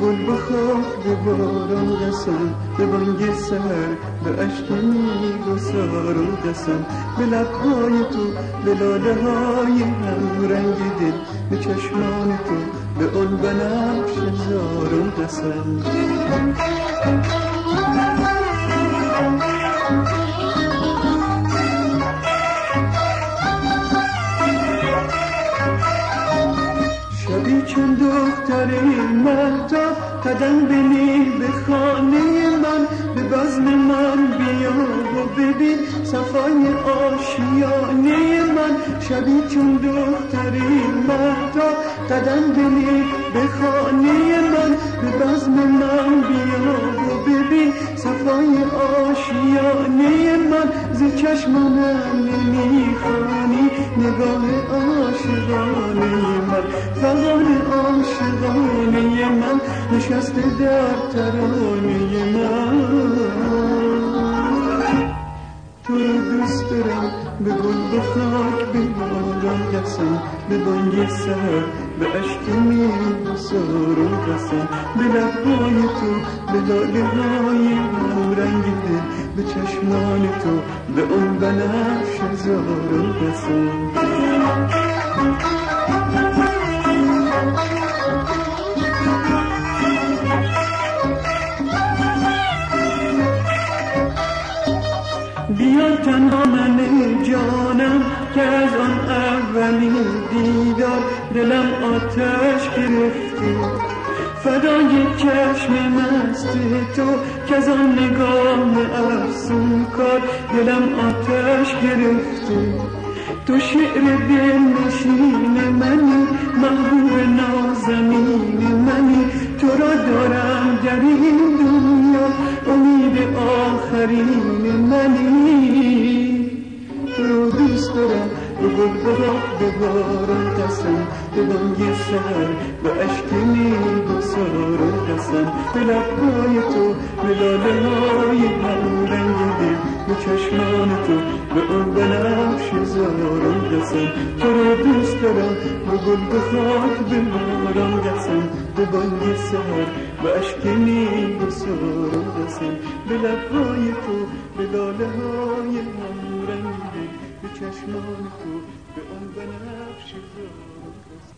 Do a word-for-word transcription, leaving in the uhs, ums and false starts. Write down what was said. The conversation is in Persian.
گل بخواب به باران قسم، به بانگ سحر به اشک میگسار و قسم، به لبهای تو به لاله های هم رنگ دل، به چشمان تو به اون بنفش زار و قسم. شبی چون دختری مهتاب قدم بنی به خانه من، به بزم من بیا و ببین صفای آشیانه من. شبی چون دختری مهتاب قدم بنی به خانه من، به بزم من بیا و ببین صفای آشیانه من. ز چشمانم نمیخوانی نگاه عاشقانه من، فغان عاشقانه من نشسته در ترانه من. تو رو دوست دارم به گل و خاک به باران قسم، به بانگ سحر به اشک میگسار و قسم، به لبهای تو به لاله های هم رنگ دل، به چشمان تو به اون بنفش زار و قسم. بیا تنها من جانم که از آن اولین دیدار دلم آتش گرفتی، فدای چشم مست تو که از آن نگاه افسون کار دلم آتش گرفتی. تو شعر دل نشین منی، محبوب نازنین منی، تو را دارم در این دنیا امید آخرین منی. تو رو دوست دارم به گل بخواب به باران قسم، به بانگ سحر به اشک میگسار و قسم، به لبهای تو به لاله های هم رنگ دل، به چشمان تو به اون بنفش زار و قسم. تو رو دوست دارم به گل بخواب به باران قسم، به بانگ سحر به اشک میگسار و قسم، به لبهای تو به لاله های هم رنگ دل، به چشمان تو به اون بنفش زار و قسم.